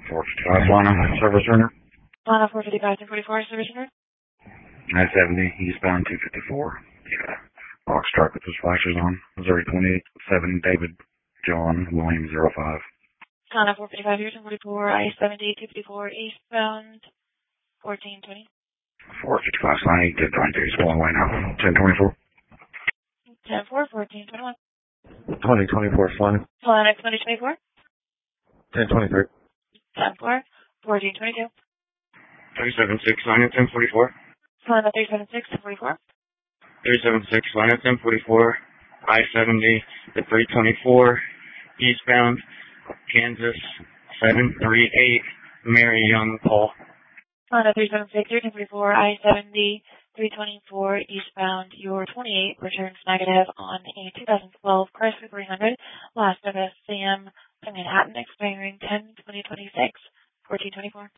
455 Lana, service runner. Lana 455 and 44, service runner. 970, eastbound 254. Yeah. Box truck with his flashes on. Missouri 28-7, David John, William 05. Lana 455 here, 1044, I-70, 254, eastbound 1420. 455 Lana, 1023, it's pulling away now. 1024. 10-4, 1421. 2024 Lana. Lana 2024. 1023. 10-4, 1422. 376 Lana, 1044. Lana 376, 44. 376 Lana, 1044. I-70, the 324, eastbound, Kansas 738, Mary Young, Paul. Lana 376, 1044, I-70, 324, eastbound, your 28 returns negative on a 2012 Chrysler 300, last of SCM to Manhattan, expiring 10/2026, 1424.